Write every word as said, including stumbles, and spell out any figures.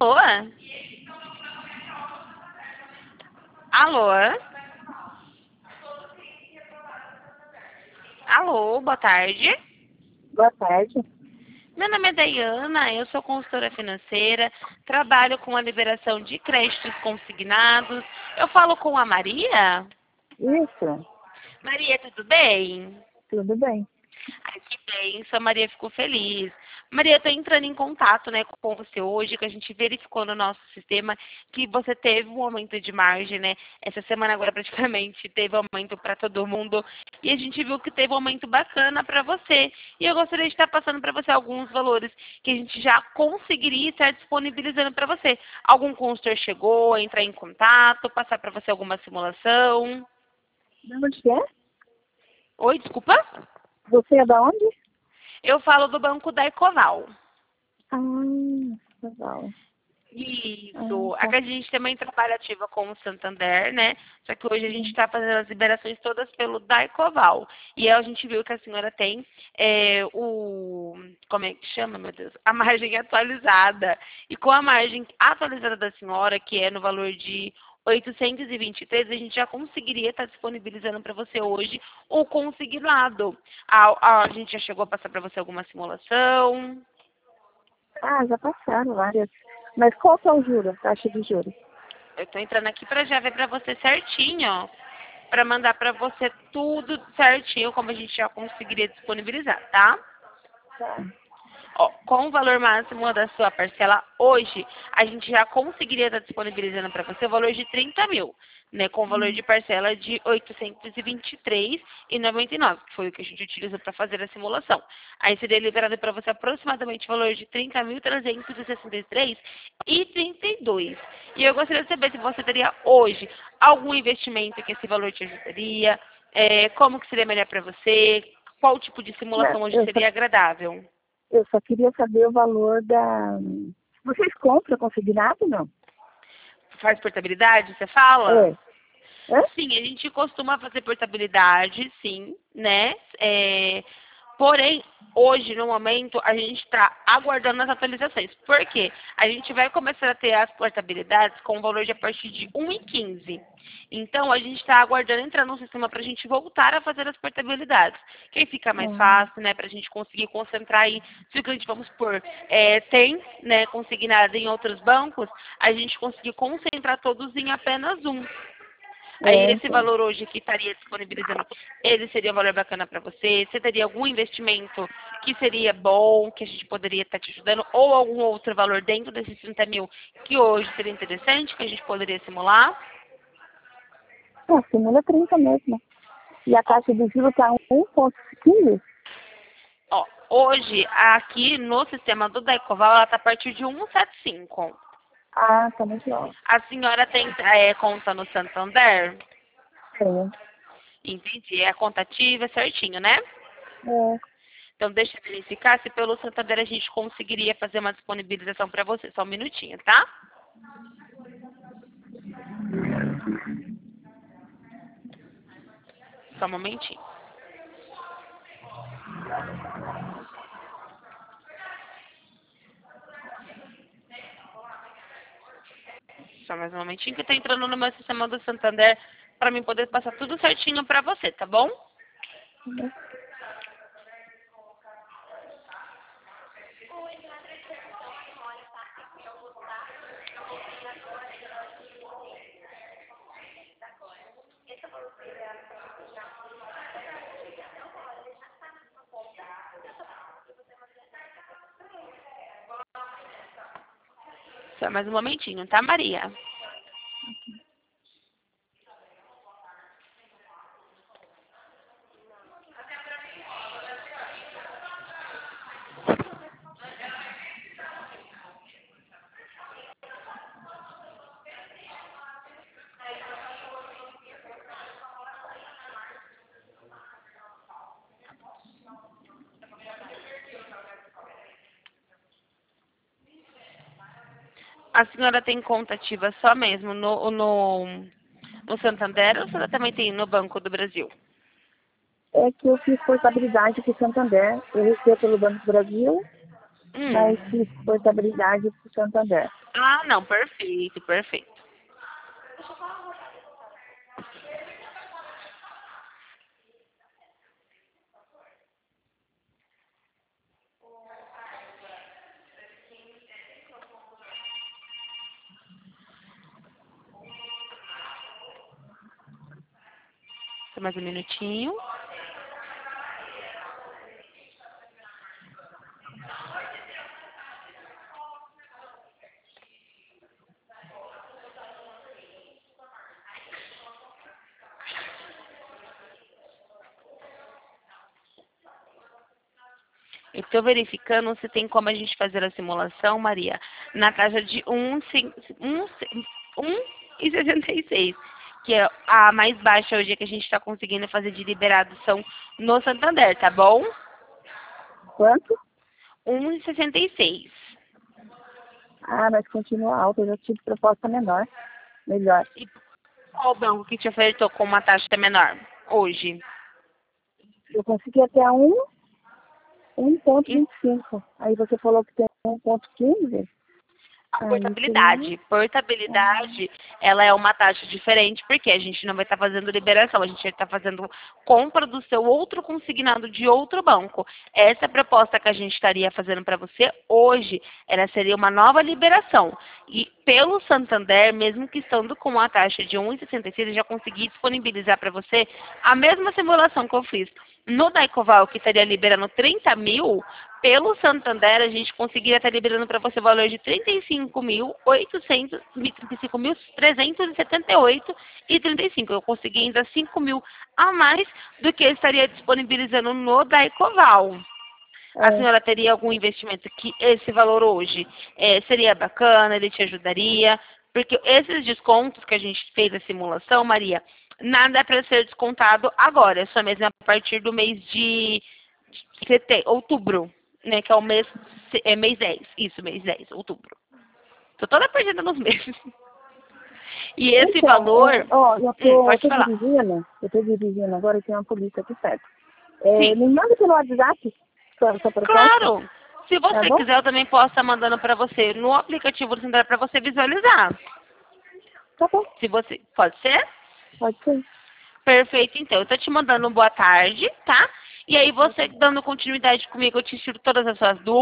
Alô? Alô? Alô, boa tarde. Boa tarde. Meu nome é Dayana, eu sou consultora financeira, trabalho com a liberação de créditos consignados. Eu falo com a Maria? Isso, Maria, tudo bem? tudo bem. Ai, que bem, sua Maria ficou feliz. Maria, eu estou entrando em contato, né, com você hoje, que a gente verificou no nosso sistema que você teve um aumento de margem, né? Essa semana agora praticamente teve aumento para todo mundo e a gente viu que teve um aumento bacana para você. E eu gostaria de estar passando para você alguns valores que a gente já conseguiria estar disponibilizando para você. Algum consultor chegou, entrar em contato, passar para você alguma simulação? De onde que é? Oi, desculpa? Você é da onde? Eu falo do Banco da Ecoval. Ah, legal. Isso. Ah, Aqui tá. a gente também trabalha ativa com o Santander, né? Só que hoje a gente Sim. está fazendo as liberações todas pelo Daicoval. E aí a gente viu que a senhora tem é, o... Como é que chama, meu Deus? A margem atualizada. E com a margem atualizada da senhora, que é no valor de oitocentos e vinte e três, a gente já conseguiria estar disponibilizando para você hoje o consignado. A, a, a gente já chegou a passar para você alguma simulação? Ah, já passaram várias. Mas qual que é o juro, a taxa de juros? Eu tô entrando aqui para já ver para você certinho, ó. Para mandar para você tudo certinho, como a gente já conseguiria disponibilizar, tá? Tá. Ó, com o valor máximo da sua parcela hoje, a gente já conseguiria estar disponibilizando para você o valor de trinta mil, né? Com o valor Hum. de parcela de oitocentos e vinte e três reais e noventa e nove centavos, que foi o que a gente utilizou para fazer a simulação. Aí seria liberado para você aproximadamente o valor de trinta mil trezentos e sessenta e três reais e trinta e dois centavos. E eu gostaria de saber se você teria hoje algum investimento que esse valor te ajudaria, é, como que seria melhor para você, qual tipo de Não, simulação hoje eu só, seria agradável. eu só queria saber o valor da... Vocês compram consignado, não? Faz portabilidade, você fala? É. Hã? Sim, a gente costuma fazer portabilidade, sim, né? É, porém, hoje, no momento, a gente está aguardando as atualizações. Por quê? A gente vai começar a ter as portabilidades com o valor de a partir de um e quinze. Então, a gente está aguardando entrar no sistema para a gente voltar a fazer as portabilidades. Que aí fica mais Ah, fácil, né? Para a gente conseguir concentrar aí. Se o cliente, vamos supor, é, tem, né, consignado em outros bancos, a gente conseguir concentrar todos em apenas um. Aí é, esse então. valor hoje que estaria disponibilizando, ele seria um valor bacana para você? Você teria algum investimento que seria bom, que a gente poderia estar te ajudando? Ou algum outro valor dentro desses trinta mil que hoje seria interessante, que a gente poderia simular? Ah, simula trinta mesmo. E a Ó, taxa de juros está um ponto quinze? ó, hoje, aqui no sistema do Daicoval, ela está a partir de um vírgula setenta e cinco. Ah, tá muito alto. A senhora tem é, conta no Santander? Tem. Entendi. É a conta ativa, certinho, né? É. Então, deixa eu verificar se pelo Santander a gente conseguiria fazer uma disponibilização para você. Só um minutinho, tá? Só um momentinho. Só mais um momentinho que eu tô entrando no meu sistema do Santander para mim poder passar tudo certinho para você, tá bom? Só mais um momentinho, tá, Maria? A senhora tem conta ativa só mesmo no, no, no Santander ou a senhora também tem no Banco do Brasil? É que eu fiz portabilidade para o Santander. Eu recebo pelo Banco do Brasil, mas Hum. fiz portabilidade para o Santander. Ah, não, perfeito, perfeito. Só mais um minutinho. Eu estou verificando se tem como a gente fazer a simulação, Maria, na taxa de um e sessenta e seis, que é a mais baixa hoje que a gente está conseguindo fazer de liberação no Santander, tá bom? Quanto? um e sessenta e seis. Ah, mas continua alto, eu já tive proposta menor. Melhor. E qual banco que te ofertou com uma taxa menor hoje? Eu consegui até um, um ponto E vinte e cinco. Aí você falou que tem um ponto quinze. a Aí seria... portabilidade. Portabilidade, ela é uma taxa diferente, porque a gente não vai estar fazendo liberação, a gente vai estar fazendo compra do seu outro consignado de outro banco. Essa proposta que a gente estaria fazendo para você hoje, ela seria uma nova liberação. E pelo Santander, mesmo que estando com a taxa de um e sessenta e seis, eu já consegui disponibilizar para você a mesma simulação que eu fiz no Daicoval, que estaria liberando trinta mil. Pelo Santander, a gente conseguiria estar liberando para você o valor de trinta e cinco mil, oitocentos, trinta e cinco mil, trezentos e setenta e oito e trinta e cinco. Eu consegui ainda cinco mil a mais do que eu estaria disponibilizando no Daicoval. A É, senhora teria algum investimento que esse valor hoje eh, seria bacana, ele te ajudaria? Porque esses descontos que a gente fez a simulação, Maria, nada é para ser descontado agora, é só mesmo a partir do mês de sete- outubro, né? Que é o mês, é mês dez. Isso, mês dez, outubro. Tô toda perdida nos meses. E esse então, valor. é, ó, eu Hum, tô, eu pode tô falar. dirigindo, eu tô dirigindo agora e tem uma polícia aqui perto. É, Sim. me manda pelo WhatsApp sua, sua proposta, Claro! Se tá você bom? quiser, eu também posso estar mandando para você no aplicativo do Santander para você visualizar. Tá bom, Se você. Pode ser? pode ser. Perfeito, então. Eu tô te mandando um boa tarde, tá? E aí você dando continuidade comigo, eu te tiro todas as suas dúvidas.